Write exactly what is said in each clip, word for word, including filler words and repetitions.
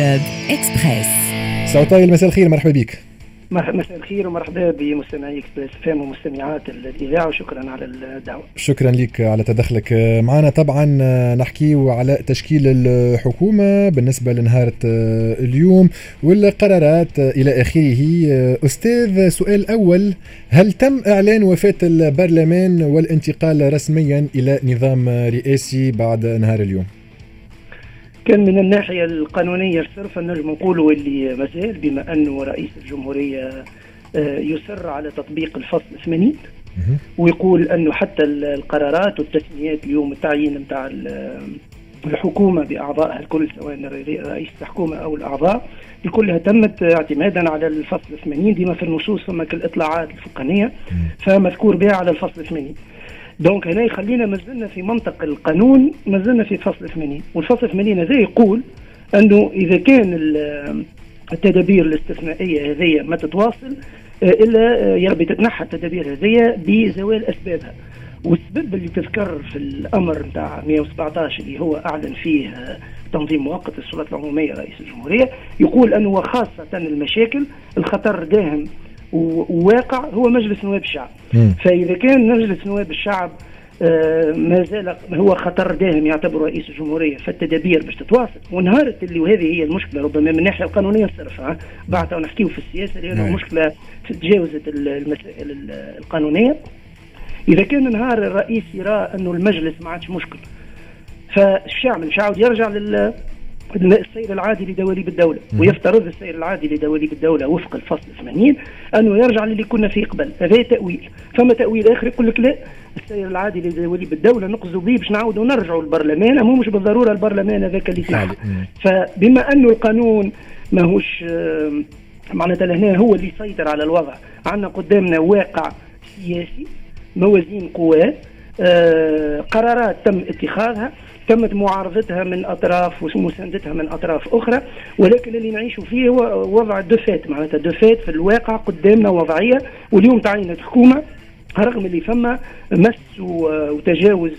كلوب إكسبريس. سعطايل مساء الخير، مرحبا بك. مساء الخير ومرحبا بمستمعي إكسبريس فام ومستمعات الإذاعة، وشكرا على الدعوة. شكرا لك على تدخلك معنا. طبعا نحكي على تشكيل الحكومة بالنسبة لنهار اليوم والقرارات إلى آخره. أستاذ، سؤال أول، هل تم إعلان وفاة البرلمان والانتقال رسميا إلى نظام رئاسي بعد نهار اليوم؟ كان من الناحية القانونية صرفا نجم نقولوا اللي مازال، بما أنه رئيس الجمهورية يصر على تطبيق الفصل ثمانين ويقول أنه حتى القرارات والتسميات اليوم التعيين متاع الحكومة بأعضائها الكل سواء رئيس الحكومة أو الأعضاء كلها تمت اعتمادا على الفصل ثمانين. ديما في النصوص ثم الإطلاعات الفقهية فمذكور بها على الفصل ثمانين. دونك هنا يخلينا مازلنا في منطق القانون، مازلنا في فصل ثمانين، والفصل ثمانين هذا يقول أنه إذا كان التدابير الاستثنائية هذه ما تتواصل إلا يربي تتنحى التدابير هذه بزوال أسبابها. والسبب اللي تذكر في الأمر نتاع مئة وسبعة عشر اللي هو أعلن فيه تنظيم مؤقت السلطات العمومية رئيس الجمهورية، يقول أنه وخاصة المشاكل الخطر داهم وواقع هو مجلس نواب الشعب. مم. فإذا كان مجلس نواب الشعب آه ما زال هو خطر داهم يعتبر رئيس الجمهورية، فالتدابير باش تتواصل ونهارت اللي وهذه هي المشكلة ربما من الناحية القانونية الصرفة بعد نحكيه في السياسة لأنه مم. مشكلة تجاوزت المسائل القانونية. إذا كان نهار الرئيس يرى أنه المجلس ما عادش مشكل، فالشعب مش عاود يرجع لل السير العادي لدواليب الدولة، ويفترض السير العادي لدواليب الدولة وفق الفصل ثمانين أنه يرجع للي كنا فيه قبل. هذا تأويل. فما تأويل آخر يقول لك لا، السير العادي لدواليب الدولة نقصوا به باش نعودوا نرجعوا البرلمان، أما مش بالضرورة البرلمان هذاك اللي تنحى. فبما أنه القانون ماهوش معناتها لهنا هو اللي يسيطر على الوضع، عندنا قدامنا واقع سياسي، موازين قوى، آه، قرارات تم اتخاذها، تمت معارضتها من أطراف ومساندتها من أطراف أخرى، ولكن اللي نعيشه فيه هو وضع الدفات. معناتها الدفات في الواقع قدامنا وضعية، واليوم تعينت حكومة رغم اللي فما مس وتجاوز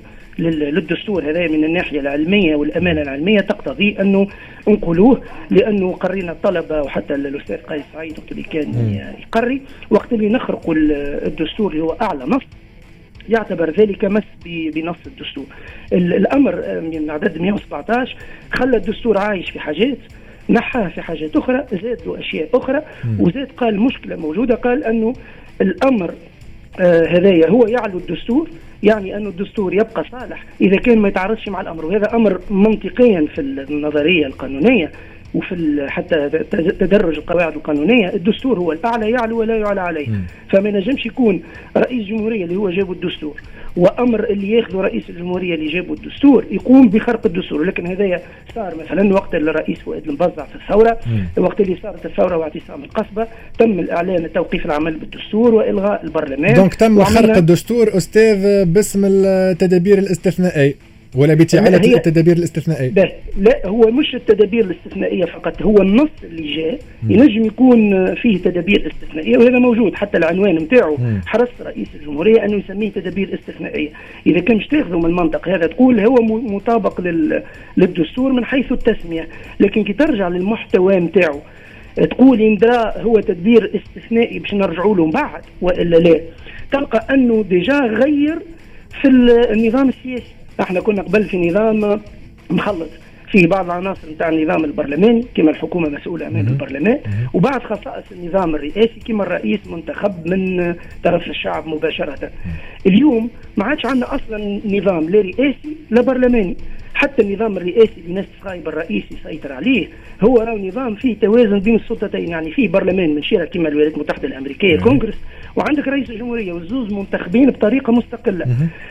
للدستور هذا من الناحية العلمية والأمانة العلمية تقتضي أنه انقلوه، لأنه قرينا الطلبة وحتى الأستاذ قيس سعيد وقت اللي كان يقري وقت اللي نخرقوا الدستور اللي هو أعلى نص يعتبر ذلك مس بنص الدستور. الأمر من عدد مئة وسبعة عشر خلى الدستور عايش في حاجات، نحاها في حاجات أخرى، زاد له أشياء أخرى، وزاد قال مشكلة موجودة، قال أنه الأمر آه هذايا هو يعلو الدستور، يعني أنه الدستور يبقى صالح إذا كان ما يتعارضش مع الأمر، وهذا أمر منطقيا في النظرية القانونية وفي حتى تدرج القواعد القانونية. الدستور هو الأعلى يعلو ولا يعلى عليه. م. فما نجمش يكون رئيس جمهورية اللي هو جابوا الدستور وأمر اللي ياخذوا رئيس الجمهورية اللي جابوا الدستور يقوم بخرق الدستور. لكن هذا صار مثلا وقت الرئيس فؤاد المبزع في الثورة، م. وقت اللي صارت الثورة واعتصام القصبة تم الإعلان توقيف العمل بالدستور وإلغاء البرلمان. دونك تم خرق الدستور أستاذ باسم التدابير الاستثنائية ولا بتعالة التدابير الاستثنائية؟ لا، هو مش التدابير الاستثنائية فقط، هو النص اللي جاء ينجم يكون فيه تدابير استثنائية، وهذا موجود حتى العنوان متاعه حرص رئيس الجمهورية أنه يسميه تدابير استثنائية. إذا كان مش تاخذوا من المنطق هذا تقول هو مطابق للدستور من حيث التسمية، لكن كي ترجع للمحتوى متاعه تقول يندرى هو تدبير استثنائي باش نرجعوا له بعد وإلا لا، تلقى أنه ديجا غير في النظام السياسي. احنا كنا قبل في نظام مخلط فيه بعض العناصر نتاع النظام البرلماني كما الحكومة مسؤولة امام البرلمان، وبعض خصائص النظام الرئاسي كما الرئيس منتخب من طرف الشعب مباشرة. اليوم ما عادش عندنا اصلا نظام لا رئاسي لا برلماني. حتى النظام الرئاسي اللي الناس غايب الرئيس يسيطر عليه هو راه نظام فيه توازن بين السلطتين، يعني فيه برلمان من شيرة كما الولايات المتحدة الأمريكية كونغرس، وعندك رئيس الجمهورية والزوز منتخبين بطريقة مستقلة.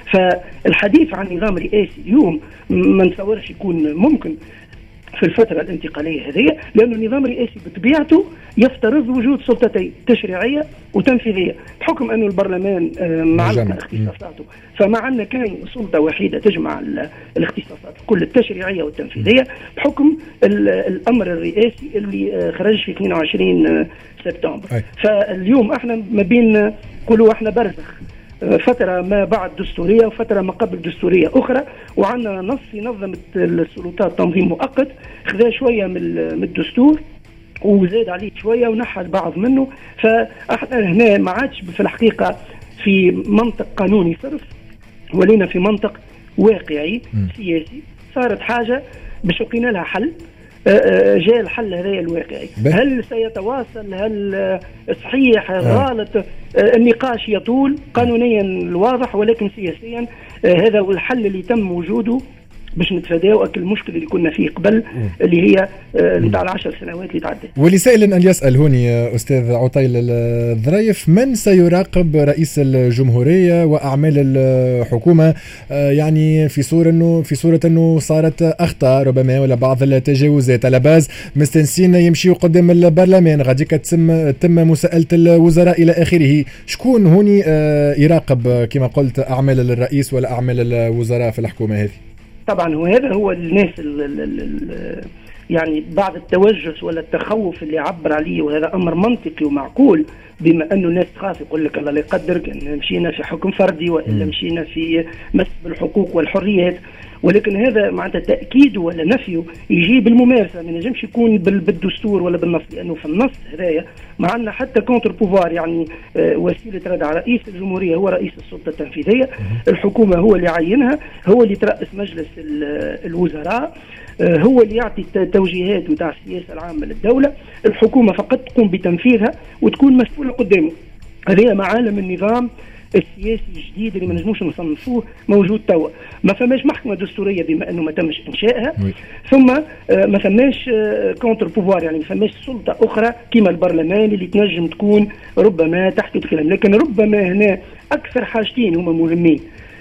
فالحديث عن نظام رئاسي اليوم ما نتصورش يكون ممكن في الفترة الانتقالية هذه، لأنه النظام الرئاسي بطبيعته يفترض وجود سلطتين تشريعية وتنفيذية، بحكم أنه البرلمان معلق اختصاصاته، فما عندنا كان سلطة وحيدة تجمع الاختصاصات كل التشريعية والتنفيذية بحكم الأمر الرئاسي اللي خرج في اثنين وعشرين سبتمبر. فاليوم احنا ما بين نقولوا احنا برزخ فترة ما بعد دستورية وفترة ما قبل دستورية أخرى، وعندنا نص ينظم السلطات تنظيم مؤقت خذا شوية من الدستور وزاد عليه شوية ونحى البعض منه. فاحنا هنا ما عادش في الحقيقة في منطق قانوني صرف، ولينا في منطق واقعي سياسي. صارت حاجة باش لقينا لها حل، جاء الحل هذا الواقعي. هل سيتواصل؟ هل صحيح؟ غلط؟ النقاش يطول قانونيا الواضح، ولكن سياسيا هذا الحل اللي تم وجوده باش نتفاداو اكل المشكل اللي كنا فيه قبل، اللي هي نتاع العشر سنوات اللي تعدت. ولسائل ان يسال هوني استاذ عطيل الظريف، من سيراقب رئيس الجمهوريه واعمال الحكومه؟ يعني في صوره انه في صوره انه صارت اخطاء ربما ولا بعض التجاوزات على باز مستنسين يمشيوا قدام البرلمان، غاديك تتم تم مساءله الوزراء الى اخره. شكون هوني يراقب كما قلت اعمال الرئيس ولا اعمال الوزراء في الحكومه هذه؟ طبعا وهذا هو الناس ال ال ال يعني بعض التوجس ولا التخوف اللي عبر عليه، وهذا امر منطقي ومعقول، بما انه الناس تخاف يقول لك الله لا يقدرك ان مشينا في حكم فردي والا مشينا في مسب الحقوق والحريات. ولكن هذا معناتها تاكيده ولا نفيه يجي بالممارسه، ما نجمش يكون بالدستور ولا بالنص، لانه في النص هذايا ما عندنا حتى كونتر بوفوار، يعني وسيله ردع. رئيس الجمهوريه هو رئيس السلطه التنفيذيه، الحكومه هو اللي يعينها، هو اللي ترأس مجلس الوزراء، هو اللي يعطي التوجيهات نتاع السياسه العامه للدوله. الحكومه فقط تقوم بتنفيذها وتكون مسؤوله قدامه. هذه معالم النظام السياسي الجديد اللي ما نجموش نصنفوه موجود توا. ما فماش محكمه دستوريه بما انه ما تمش انشائها، ثم ما فماش كونتر بوفوار، يعني ما فماش سلطه اخرى كما البرلمان اللي تنجم تكون ربما تحت الكلام. لكن ربما هنا اكثر حاجتين هما مهمين.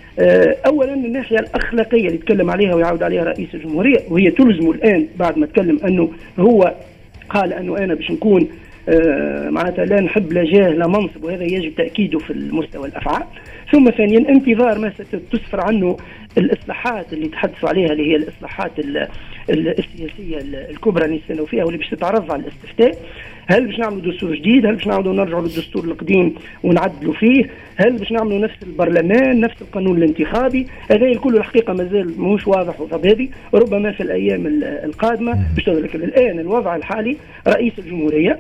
اولا الناحيه الاخلاقيه اللي تكلم عليها ويعود عليها رئيس الجمهوريه، وهي تلزمه الان بعد ما تكلم انه هو قال انه انا باش نكون آه معناتها لا نحب لا جاه لا منصب، وهذا يجب تأكيده في المستوى الأفعال. ثم ثانيا انتظار ما ستسفر عنه الإصلاحات اللي تحدثوا عليها، اللي هي الإصلاحات السياسية الكبرى اللي نستنوا فيها واللي باش تتعرض على الاستفتاء. هل باش نعملوا دستور جديد؟ هل باش نعودوا نرجعوا للدستور القديم ونعدلوا فيه؟ هل باش نعملوا نفس البرلمان، نفس القانون الانتخابي؟ هذا الكل الحقيقة مازال مش واضح وضبابي، ربما في الأيام القادمة باش. لكن الآن الوضع الحالي رئيس الجمهورية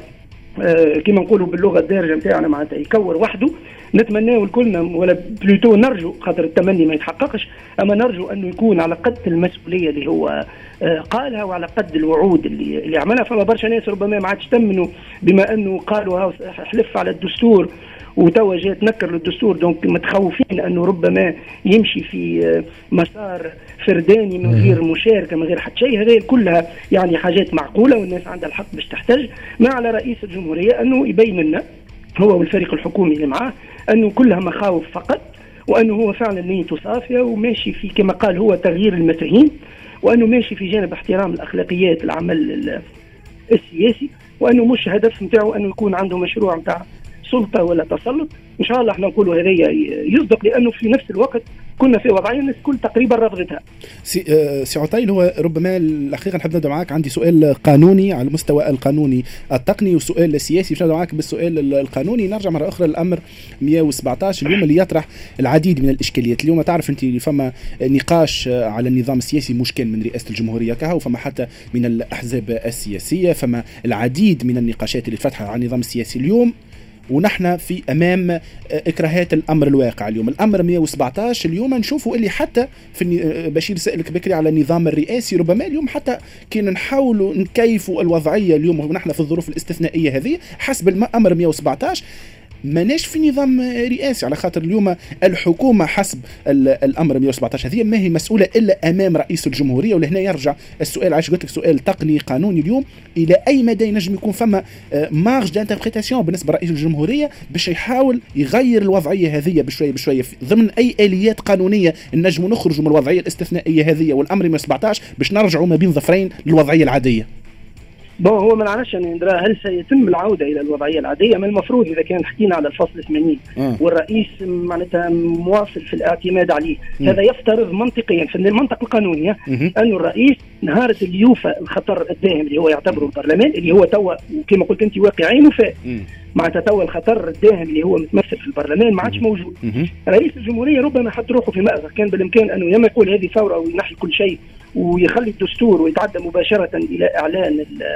آه كما نقولوا باللغه الدارجه نتاعنا معناتها يكور وحده. نتمناه الكلنا ولا بلوتو نرجو، خاطر التمني ما يتحققش، اما نرجو انه يكون على قد المسؤوليه اللي هو آه قالها وعلى قد الوعود اللي اللي عملها. فما برشا ناس ربما ما عادش تمنوا بما انه قالوا حلف على الدستور وتوا جاء تنكر للدستور، دونك متخوفين انه ربما يمشي في مسار فرداني من غير مشاركه من غير حتى شيء. هذه كلها يعني حاجات معقوله والناس عندها الحق باش تحتج. ما على رئيس الجمهوريه انه يبين لنا هو والفريق الحكومي اللي معاه انه كلها مخاوف فقط، وانه هو فعلا نيته صافيه وماشي في كما قال هو تغيير المفاهيم، وانه ماشي في جانب احترام الاخلاقيات العمل السياسي، وانه مش هدف نتاعو انه يكون عنده مشروع نتاع سلطة ولا تسلط. إن شاء الله احنا نقولوا هذا يصدق، لأنه في نفس الوقت كنا في وضعية الناس كل تقريبا رفضتها. سي, آه سي عطيل، هو ربما الحقيقة نحب نبدأ معك، عندي سؤال قانوني على المستوى القانوني التقني وسؤال سياسي. باش نبدأ معك بالسؤال القانوني. نرجع مرة أخرى للأمر مئة وسبعة عشر اليوم اللي يطرح العديد من الإشكاليات. اليوم تعرف أنت فما نقاش على النظام السياسي مش كان من رئاسة الجمهورية كها، وفما حتى من الأحزاب السياسية، فما العديد من النقاشات اللي فتحها على النظام السياسي اليوم، ونحن في أمام إكراهات الأمر الواقع. اليوم الأمر مئة وسبعة عشر اليوم نشوفوا اللي حتى في بشير سألك بكري على النظام الرئاسي، ربما اليوم حتى كنا نحاولوا نكيفوا الوضعية اليوم ونحن في الظروف الاستثنائية هذه حسب الأمر مئة وسبعة عشر ماناش في نظام رئاسي، على خاطر اليوم الحكومة حسب الأمر مئة وسبعة عشر هذه ما هي مسؤولة إلا أمام رئيس الجمهورية. ولهنا يرجع السؤال، عايش قلت لك سؤال تقني قانوني اليوم، إلى أي مدى ينجم يكون فما مارج دانتربريتاسيون بالنسبة لرئيس الجمهورية باش يحاول يغير الوضعية هذه بشوية بشوية ضمن أي آليات قانونية نجم نخرج من الوضعية الاستثنائية هذه والأمر مئة وسبعة عشر باش نرجعوا ما بين ظفرين للوضعية العادية. بون هو ما نعرفش يعني ندرى هل سيتم العوده الى الوضعيه العاديه. ما المفروض اذا كان حكينا على الفصل ثمانين آه. والرئيس معناتها مواصل في الاعتماد عليه، م. هذا يفترض منطقيا في المنطق القانوني أن الرئيس نهار اللي يوفى الخطر الداهم اللي هو يعتبره البرلمان، اللي هو توا كما قلت انت واقعين وفاء معناتها توا الخطر الداهم اللي هو متمثل في البرلمان ما عادش موجود. رئيس الجمهوريه ربما حط روحه في مأزق، كان بالامكان انه يما يقول هذه ثوره وينحي كل شيء ويخلي الدستور ويتعدى مباشره الى اعلان ال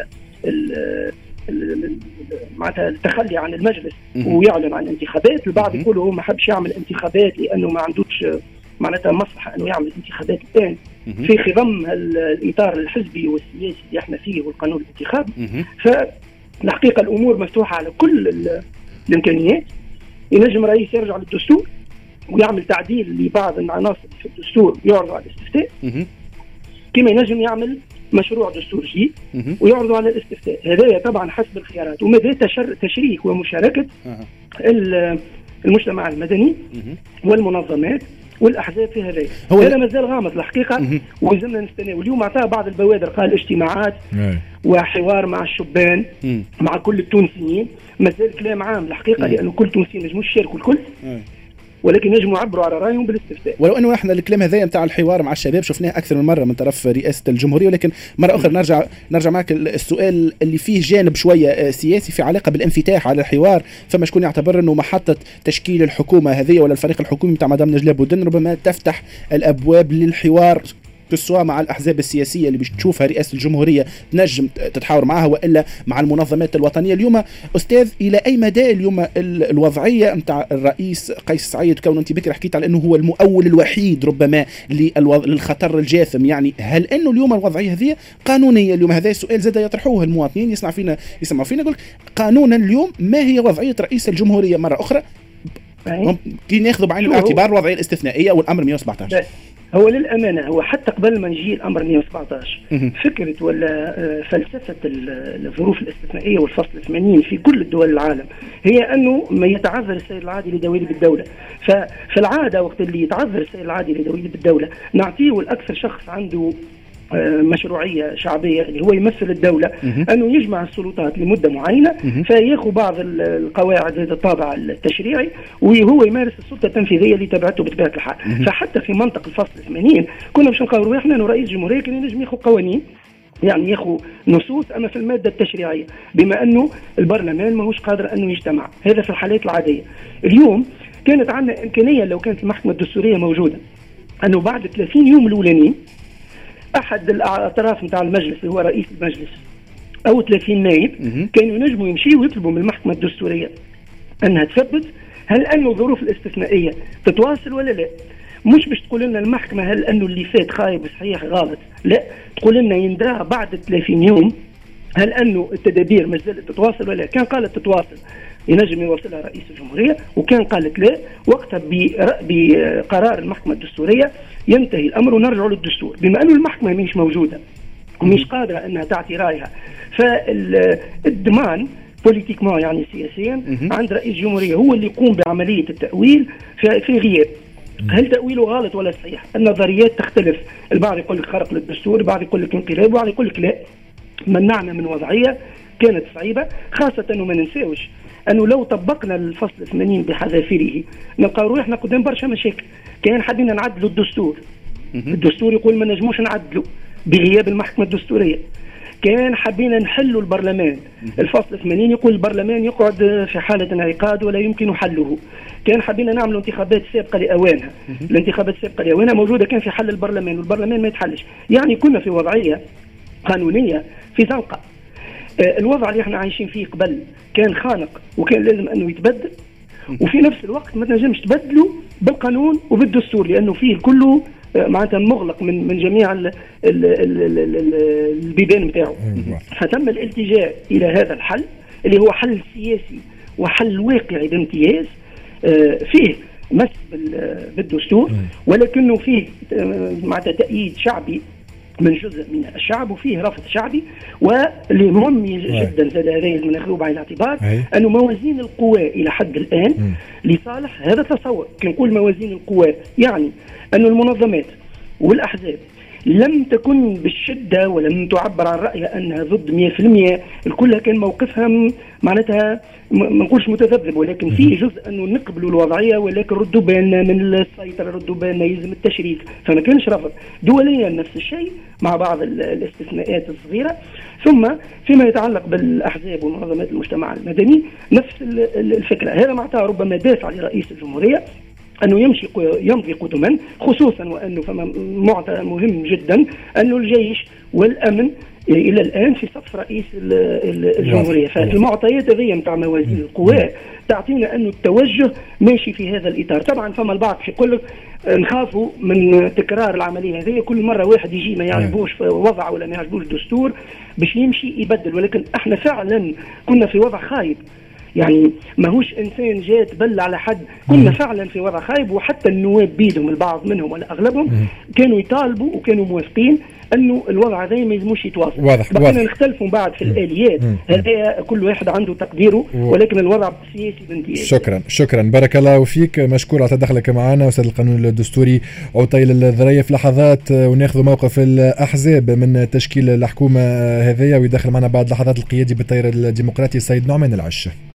ال معناتها التخلي عن المجلس ويعلن عن انتخابات. البعض يقول هو ما حبش يعمل انتخابات لانه ما عندوش معناتها مصلحه انه يعمل انتخابات الان في خضم الاطار الحزبي والسياسي اللي احنا فيه والقانون الانتخابي. فالحقيقه الامور مفتوحه على كل الامكانيات. ينجم رئيس يرجع للدستور ويعمل تعديل لبعض العناصر في الدستور يعرض على الاستفتاء، كما ينجم يعمل مشروع دستور جديد ويعرضوا على الاستفتاء. هذا طبعا حسب الخيارات ومدى تشريك ومشاركه المجتمع المدني والمنظمات والاحزاب في هذا. هذا مازال غامض الحقيقه ولازمنا نستنى. واليوم اعطاه بعض البوادر، قال اجتماعات وحوار مع الشبان مع كل التونسيين. مازال كلام عام الحقيقه لانه كل تونسي نجموش يشاركوا الكل ولكن نجموا يعبروا على رايهم بالاستفتاء. ولو انه احنا الكلام هذايا نتاع الحوار مع الشباب شفناه اكثر من مره من طرف رئاسه الجمهوريه، ولكن مره اخرى نرجع نرجع معك السؤال اللي فيه جانب شويه سياسي في علاقه بالانفتاح على الحوار. فما شكون يعتبر انه محطه تشكيل الحكومه هذه ولا الفريق الحكومي نتاع مدام نجلاء بودن ربما تفتح الابواب للحوار سواء مع الأحزاب السياسية اللي بتشوفها رئاسة الجمهورية تنجم تتحاور معها وإلا مع المنظمات الوطنية. اليوم أستاذ إلى أي مدى اليوم الوضعية متاع الرئيس قيس سعيد، كون أنت بكرة حكيت على أنه هو المؤول الوحيد ربما للخطر الجاثم، يعني هل أنه اليوم الوضعية هذه قانونية؟ اليوم هذا السؤال زاد يطرحوه المواطنين يسمع فينا يسمعوا فينا يقول قانونا اليوم ما هي وضعية رئيس الجمهورية مرة أخرى كي ناخذ بعين الاعتبار الوضعية الاستثنائية والأمر مئة وسبعة عشر. هو للأمانة هو حتى قبل ما نجي الأمر مئة وسبعة عشر فكرة ولا فلسفة الظروف الاستثنائية والفصل ثمانين في كل الدول العالم هي أنه ما يتعذر السيد العادي لدويله بالدولة. ففي العادة وقت اللي يتعذر السيد العادي لدويله بالدولة نعطيه الأكثر شخص عنده مشروعية شعبية اللي هو يمثل الدولة أنه يجمع السلطات لمدة معينة فيأخذ بعض القواعد ذات الطابع التشريعي وهو يمارس السلطة التنفيذية اللي تبعته بطبيعة الحال. فحتى في منطق الفصل ثمانين كنا مش نقولوا احنا أنه رئيس جمهورية كان ينجم يأخذ قوانين يعني يأخذ نصوص أما في المادة التشريعية بما أنه البرلمان ما هوش قادر أنه يجتمع. هذا في الحالات العادية. اليوم كانت عندنا إمكانية لو كانت المحكمة الدستورية موجودة أنه بعد ثلاثين يوم الأولانيين أحد الأطراف نتاع المجلس اللي هو رئيس المجلس أو ثلاثين نائب كانوا ينجموا يمشيوا ويطلبوا من المحكمة الدستورية أنها تثبت هل أنه الظروف الاستثنائية تتواصل ولا لا. مش باش تقول لنا المحكمة هل أنه اللي فات خايب صحيح غلط، لا تقول لنا يندرى بعد ثلاثين يوم هل أنه التدابير ما زالت تتواصل ولا. كان قالت تتواصل ينجم يوصلها رئيس الجمهورية وكان قالت لا وقتها بقرار المحكمة الدستورية ينتهي الأمر ونرجع للدستور. بما أنه المحكمة مش موجودة ومش قادرة أنها تعطي رأيها فالضمان بوليتيكمان يعني سياسيا عند رئيس الجمهورية هو اللي يقوم بعملية التأويل في غياب. هل تأويله غلط ولا صحيح؟ النظريات تختلف. البعض يقول لك خرق للدستور، البعض يقول لك انقلاب، البعض يقول لك لا منعنا من وضعية كانت صعيبة. خاصة أنه ما ننساوش أنه لو طبقنا الفصل ثمانين بحذافيره نلقى روحنا قدام برشا مشاكل. كان حبينا نعدلوا الدستور، الدستور يقول ما نجموش نعدلوا بغياب المحكمة الدستورية. كان حبينا نحلوا البرلمان، الفصل ثمانين يقول البرلمان يقعد في حالة انعقاد ولا يمكن حله. كان حبينا نعملوا انتخابات سابقة لأوانها، الانتخابات السابقة لأوانها موجودة كان في حل البرلمان والبرلمان ما يتحلش. يعني كنا في وضعية قانونية في زنقة. الوضع اللي احنا عايشين فيه قبل كان خانق وكان لازم انه يتبدل وفي نفس الوقت ما تنجمش تبدله بالقانون وبالدستور لانه فيه كله معناتها مغلق من من جميع ال ال ال ال البيبان بتاعه. فتم الالتجاء الى هذا الحل اللي هو حل سياسي وحل واقعي بامتياز فيه مس بالدستور ولكنه فيه معناتها تأييد شعبي من جزء من الشعب وفيه رفض شعبي. واللي مهم جدا زاد هذا لازم ناخذه بعين الاعتبار انه موازين القوى الى حد الان لصالح هذا التصور. كنقول موازين القوى يعني انه المنظمات والاحزاب لم تكن بالشدة ولم تعبر عن رأيها أنها ضد مئة بالمئة. الكل كان موقفها معناتها ما نقولش متذبذب، ولكن فيه جزء أنه نقبلوا الوضعية ولكن ردوا بالنا من السيطرة، ردوا بالنا يلزم التشريك، فما كانش رفض. دوليا نفس الشيء مع بعض الاستثناءات الصغيرة. ثم فيما يتعلق بالأحزاب ومنظمات المجتمع المدني نفس الفكرة. هذا معناتها ربما دافع لرئيس الجمهورية أنه يمشي يمضي قدما، خصوصا وأنه فما معطى مهم جدا أنه الجيش والأمن إلى الآن في صف رئيس الجمهورية. فالمعطيات هذه متاع موازين القوى تعطينا أنه التوجه ماشي في هذا الإطار. طبعا فما البعض يقول لك نخافوا من تكرار العملية هذه، كل مرة واحد يجي ما يعجبوش وضع ولا ما يعجبوش دستور باش يمشي يبدل. ولكن احنا فعلا كنا في وضع خايب، يعني ماهوش انسان جاء تبل على حد، كنا فعلا في وضع خايب. وحتى النواب بيدهم البعض منهم ولا اغلبهم كانوا يطالبوا وكانوا موافقين انه الوضع هذا ما يلزموش يتواصل. بقينا نختلفوا بعد في الاليات، هذا كل واحد عنده تقديره، ولكن الوضع السياسي بامتياز. شكرا شكرا بارك الله فيك، مشكور على تدخلك معنا استاذ القانون الدستوري عطيل الذرية. في لحظات وناخذ موقف الاحزاب من تشكيل الحكومه هذيا، ويدخل معنا بعد لحظات القيادي بالتيار الديمقراطي السيد نعمان العش.